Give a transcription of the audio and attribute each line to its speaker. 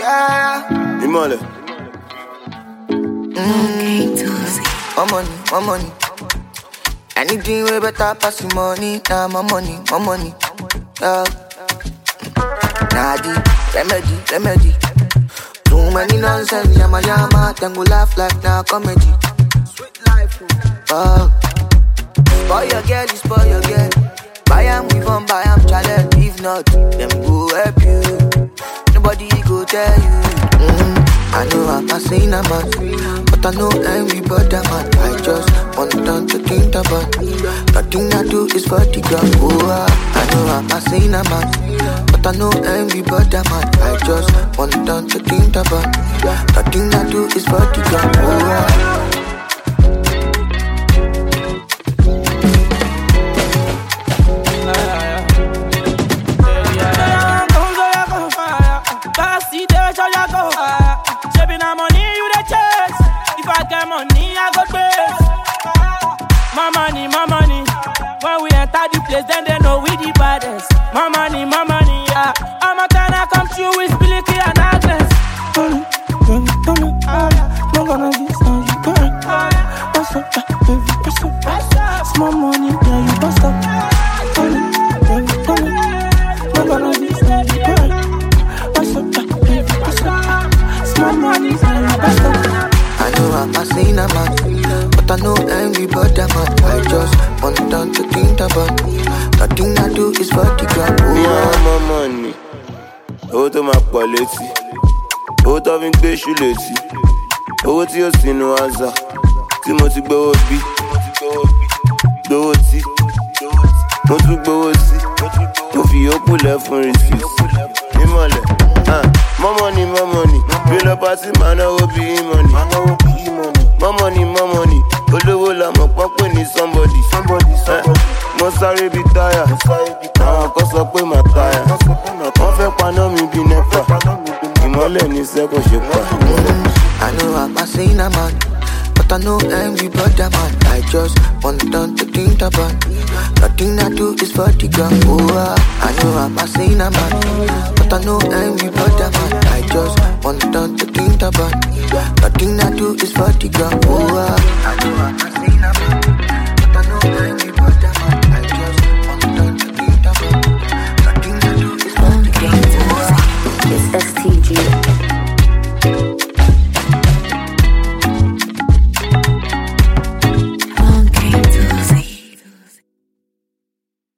Speaker 1: Yeah.
Speaker 2: Imole.
Speaker 1: More money. Anything way better pass the money. Nah, more money. Yeah. Nah, the remedy. Too many nonsense, yama. Then go laugh like nah comedy. Sweet life. Spoil your girl. Buy am, we won't buy am, challenge. If not, them go help you. Nobody go tell you. I know I'm a sinner, man, but I know everybody, man. I just want them to think about. Nothing I do is for the girl. Oh, I know I'm a sinner, man, but I know everybody, man. I just want them to think about. Nothing I do is for the girl. Oh,
Speaker 3: money, I got base. More money. When we enter the place, then they know we the baddest. More money, yeah. I'm a time I come through with Billy and Agnes. Money. No gonna be so you girl. What's up, baby? What's up? Small money, yeah, you bust up. Money. No gonna be so you girl. What's up, baby? What's up? Small money, yeah, you bust up.
Speaker 1: I know I'm a sinner, man, but I know everybody, man. I just want them to think about. Nothing I do is for the girl.
Speaker 2: Me and my money. Owó tó máa pọ̀ létí. Owó tó fi ń gbé ṣú létí. Owó tí ó sínú àzà. Tí mo ti gbówó bí. Gbówó tí. Mo tún gbówó sí. Mo fi yókù lẹ̀ fún rìsíìtì. Mímọ̀lẹ̀. More money. Bí lọ pàtí máa náwó bí money. More money. Olówó la mọ̀ pọ́pẹ́ ní somebody. Mo sáré bí táyà. Àwọn kan sọ pé màá táyà. Wọ́n fẹ́ paná mi bí nẹ́pà. Ìmọ́lẹ̀ ní sẹ́kọ̀ ṣe pa.
Speaker 1: I know I'm a sinner, man, but I know everybody, man. I just want them to think about. Nothing I do is for the girl. Oh, I know I'm a sinner, man, but I know everybody, man. I just want them to think about. Nothing I do is for the girl. Oh, I know I'm a sinner.